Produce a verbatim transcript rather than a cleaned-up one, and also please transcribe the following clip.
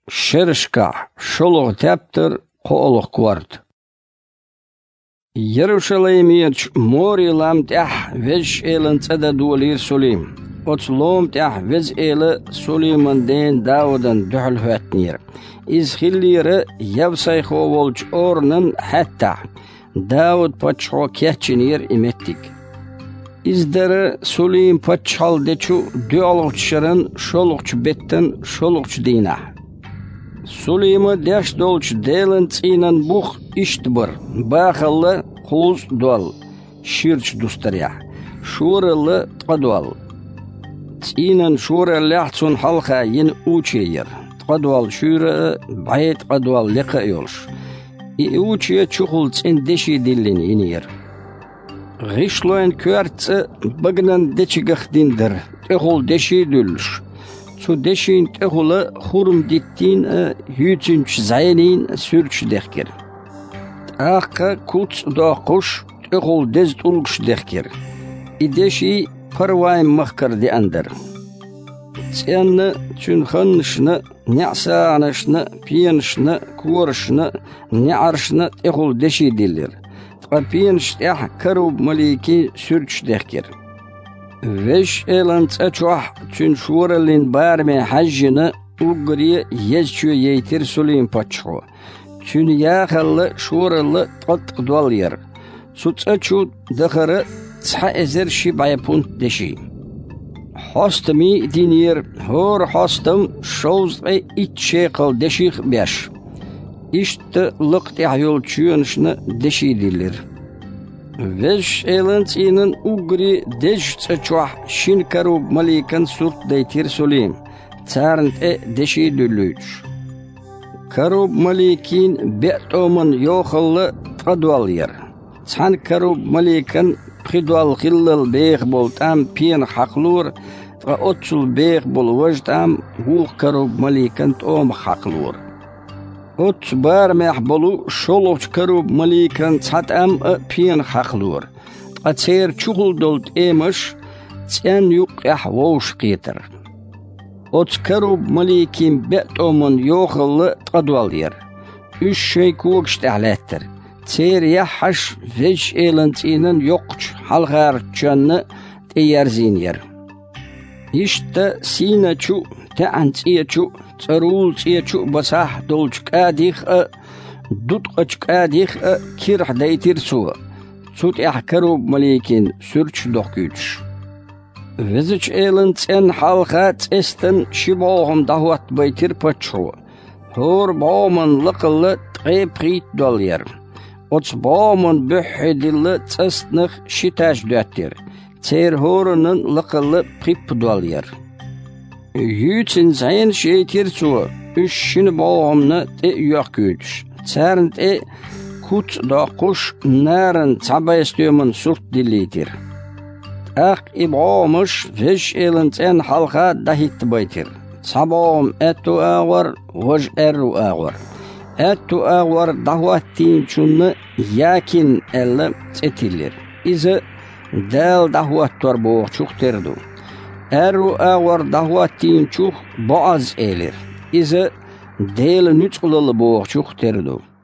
Şerşka şolog teptir qo'liq kvart. Yerushalayimiyach mori lam tah vej elan tsada dualir solim. Otslom tah vez ele Soliman den Davudan duhul hüetnir. İzhillire yavsay xovolç ornan hatta Davud paçho kehçinir imettik. İzdere Solim paçhal deçu dualovçların şolukçu betten şolukçu dina. Solima deş dolç delen tsinan buh iştbır. Baxallı xuz dual. Şirç dustarya. Şuralı tqadual. Tsinan şura lahtsun halka yin uçeyir. Tqadual şura bayet tqadual liqa yolş. I uçeye çuhul tsin deşi dillin inir. Gişloen kürtse bagnan deçigah dindir. Tehul deşi dülş. Su deşin tehula hurum dittin yüzünç zaynin sürç dehkir. Akka kuts doquş tehul dez tulguş dehkir. I deşi parvayim mahkar di andar. Tsenna çünxanışna, ni'sanışna, piyanışna, kuvarışna, ni'arışna tehul deşi dillir. Piyanış teh karub maliki sürç dehkir. Veş elan tsaçuah çün şuralin barme hajjını ugri yezçü yeytir Solim paçho. Çün yaxallı şuralı tat dual yer. Su tsaçu dakharı tsa ezer şi bayapunt deşi. Hostami dinir hor hostam şoz ve içe kal deşih beş. İşte lık yol çüyönüşüne deşi dillir. Veş elantsinin ugri deş tsaçuah şin karub malikan surt deytir Solim. Tsarnt e deşi düllüç. Karub malikin be'toman yoxallı tqadual yer. Tsan karub malikan qidual qillal beğ bol tam piyan haqlur. Tqa otsul beğ bol vaj tam hul karub malikan tom haqlur. Ot bar mehbolu şoloç karub malikan tsatam piyan haqlur. Tqatser çuhul dolt emiş tsen yuk ahvoş qitir. Ot karub malikin be'toman yoxallı tqadual yer. Üç şey kuvakş tehlettir. Tser yahaş vej elantinin yokç halgar çanı teyerzin yer. İşte sina çu te'an tsiyaçu tsarul tsiyaçu basah dolç kadih dutqaç kadih kirh deytir su. Sut ihkarub malikin sürç doküç. Veziç elin tsen halka tsesten şibohum dahuat baytir paçhu. Hor bağman lıqıllı tqe prit dol yer. Ots bağman bühidilli tsestnıx şitaş döttir. Tser horunun lıqıllı prip dol yer. Yüçin zayin şeytir su. Üç şini bağımını te yok güç. Tsern te kut da kuş narın taba istiyomun surt dilidir. Ak ibağımış veş elin tsen halka dahit baytir. Sabağım etu ağır, vaj erru ağır. Etu ağır dahuattin çunnu yakin elle tsetilir. İzi del dahuattor boğ çukterdu. Erru ağır dahuattin çuk boğaz elir. İzi del nüçqulalı boğ çukterdu.